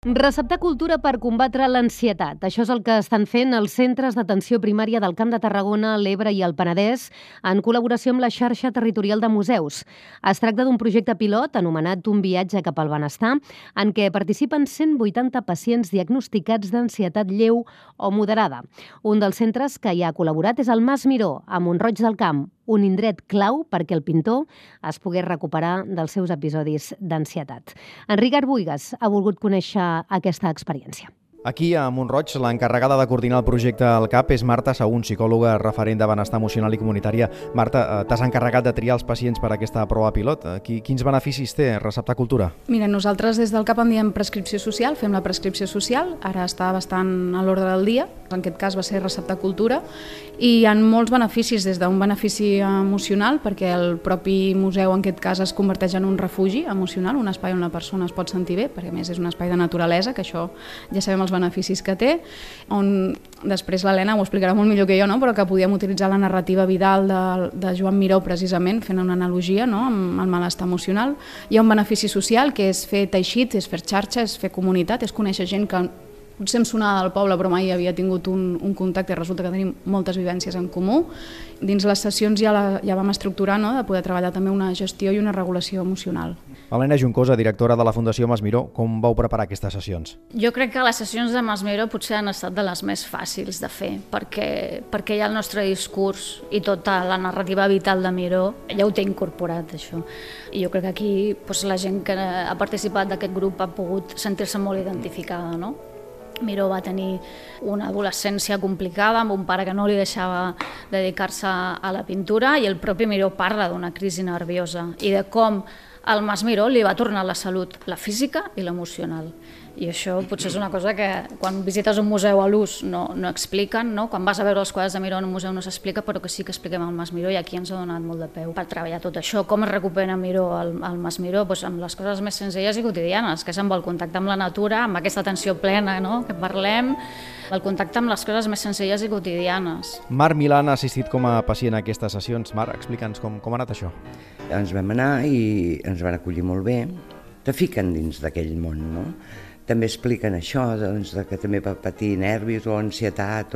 Receptar cultura per combatre l'ansietat. Això és el que estan fent els centres d'atenció primària del Camp de Tarragona, l'Ebre i el Penedès en col·laboració amb la xarxa territorial de museus. Es tracta d'un projecte pilot anomenat Un viatge cap al benestar, en què participen 180 pacients diagnosticats d'ansietat lleu o moderada. Un dels centres que hi ha col·laborat és el Mas Miró, a Mont-roig del Camp, un indret clau perquè el pintor es pogués recuperar dels seus episodis d'ansietat. Enric Arbuigas ha volgut conèixer aquesta experiència. Aquí, a Mont-roig, l'encarregada de coordinar el projecte al CAP és Marta Saún, psicòloga referent de benestar emocional i comunitària. Marta, t'has encarregat de triar els pacients per a aquesta prova pilot. Quins beneficis té receptar cultura? Mira, nosaltres des del CAP en diem prescripció social, fem la prescripció social, ara està bastant a l'ordre del dia, en aquest cas va ser receptar cultura, i hi ha molts beneficis, des d'un benefici emocional, perquè el propi museu en aquest cas es converteix en un refugi emocional, un espai on la persona es pot sentir bé, perquè a més és un espai de naturalesa, que això ja sabem els beneficis que té, on després l'Helena ho explicarà molt millor que jo, no? Però que podíem utilitzar la narrativa Vidal de Joan Miró precisament, fent una analogia, no? Amb el malestar emocional. Hi ha un benefici social que és fer teixit, és fer xarxa, és fer comunitat, és conèixer gent que potser em sonava del poble però mai havia tingut un contacte i resulta que tenim moltes vivències en comú. Dins les sessions ja vam estructurar, no? De poder treballar també una gestió i una regulació emocional. Helena Juncosa, directora de la Fundació Mas Miró, com vau preparar aquestes sessions? Jo crec que les sessions de Mas Miró potser han estat de les més fàcils de fer, perquè hi ha el nostre discurs i tota la narrativa vital de Miró ja ho té incorporat, això. I jo crec que aquí la gent que ha participat d'aquest grup ha pogut sentir-se molt identificada, no? Miró va tenir una adolescència complicada amb un pare que no li deixava dedicar-se a la pintura i el propi Miró parla d'una crisi nerviosa i de com al Mas Miró li va tornar la salut, la física i l'emocional. I això potser és una cosa que quan visites un museu a l'ús no expliquen, no? Quan vas a veure els quadres de Miró en un museu no s'explica, però que sí que expliquem al Mas Miró i aquí ens ha donat molt de peu per treballar tot això. Com es recupera Miró al Mas Miró? Amb les coses més senzilles i quotidianes, que és amb el contacte amb la natura, amb aquesta atenció plena, no? Que parlem, el contacte amb les coses més senzilles i quotidianes. Marc Milán ha assistit com a pacient a aquestes sessions. Marc, explica'ns com ha anat això. Ens vam anar i ens van acollir molt bé. Te fiquen dins d'aquell món, no? També expliquen això, doncs, que també va patir nervis o ansietat,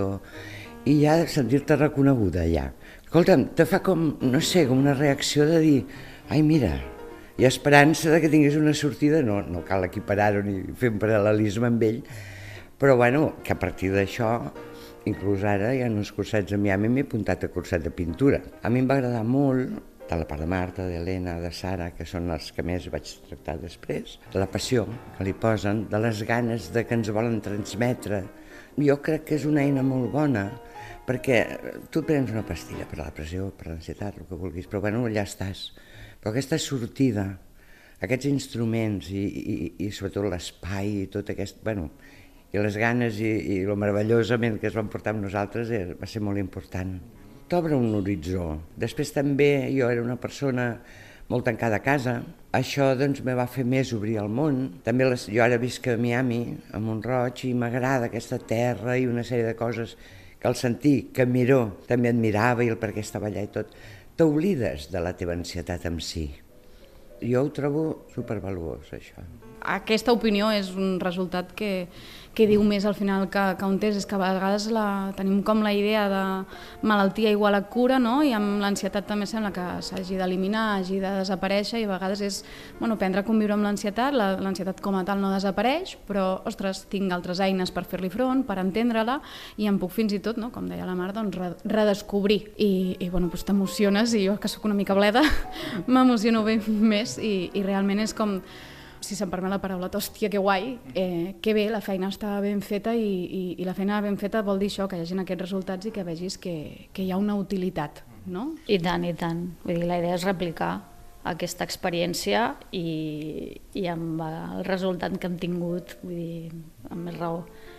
i ja sentir-te reconeguda, ja. Escolta'm, te fa com, no sé, com una reacció de dir, ai, mira, hi ha esperança de que tinguis una sortida, no cal equiparar-ho ni fer un paral·lelisme amb ell, però bueno, que a partir d'això, inclús ara hi ha uns cursets a Miami, m'he apuntat a curset de pintura. A mi em va agradar molt, de la part de Marta, d'Helena, de Sara, que són els que més vaig tractar després, de la passió que li posen, de les ganes de que ens volen transmetre. Jo crec que és una eina molt bona, perquè tu et prens una pastilla per la depressió, per l'ansietat, el que vulguis, però bueno, allà estàs. Però aquesta sortida, aquests instruments i sobretot l'espai i tot aquest, bueno, i les ganes i el meravellosament que es van portar amb nosaltres va ser molt important. T'obre un horitzó. Després també jo era una persona molt tancada a casa. Això doncs me va fer més obrir el món. També jo ara visc a Miami, a Mont-roig, i m'agrada aquesta terra i una sèrie de coses que al sentir que Miró també admirava i el per què estava allà i tot, t'oblides de la teva ansietat en si. Jo ho trobo supervaluós, això. Aquesta opinió és un resultat que diu més al final que un test, és que a vegades tenim com la idea de malaltia igual a cura, no? I amb l'ansietat també sembla que s'hagi d'eliminar, hagi de desaparèixer, i a vegades és aprendre a conviure amb l'ansietat. L'ansietat com a tal no desapareix, però, ostres, tinc altres eines per fer-li front, per entendre-la, i em puc fins i tot, no? Com deia la Mar, redescobrir. I t'emociones, i jo que sóc una mica bleda, m'emociono més, i realment és com, si se'm permet la paraula, hòstia, que guai, que bé, la feina està ben feta, i la feina ben feta vol dir això, que hi hagi aquests resultats i que vegis que hi ha una utilitat, no? I tant, i tant. Vull dir, la idea és replicar aquesta experiència i amb el resultat que hem tingut, vull dir, amb més raó.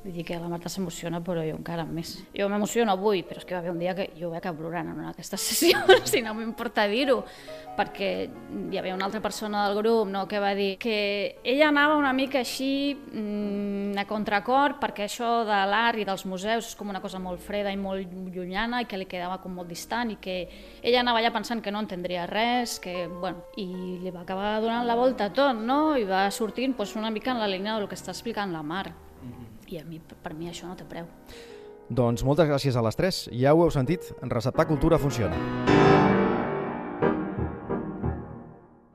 Vull dir que la Marta s'emociona, però jo encara més. Jo m'emociono avui, però és que va haver un dia que jo vaig acabar plorant en una d'aquestes sessions, si no m'importa dir-ho, perquè hi havia una altra persona del grup, no, que va dir que ella anava una mica així a contracor, perquè això de l'art i dels museus és com una cosa molt freda i molt llunyana i que li quedava com molt distant i que ella anava allà pensant que no entendria res, que, bueno, i li va acabar donant la volta a tot, no? I va sortint pues, una mica en la línia del que està explicant la Mar. I per mi això no té preu. Doncs moltes gràcies a les tres. Ja ho heu sentit, Receptar Cultura funciona.